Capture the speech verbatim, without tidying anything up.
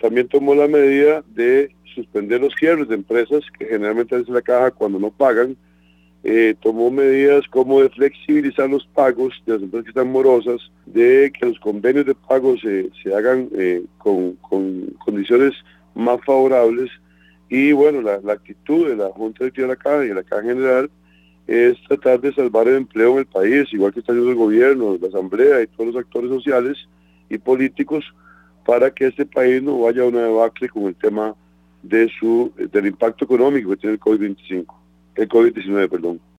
también tomó la medida de suspender los cierres de empresas, que generalmente hace la caja cuando no pagan. Eh, tomó medidas como de flexibilizar los pagos de las empresas que están morosas, de que los convenios de pago se, se hagan eh, con, con condiciones más favorables. Y bueno, la, la actitud de la Junta Directiva de la Caja y de la Caja en general es tratar de salvar el empleo en el país, igual que está haciendo el gobierno, la Asamblea y todos los actores sociales y políticos, para que este país no vaya a una debacle con el tema de su del impacto económico que tiene el COVID veinticinco, el COVID diecinueve, perdón.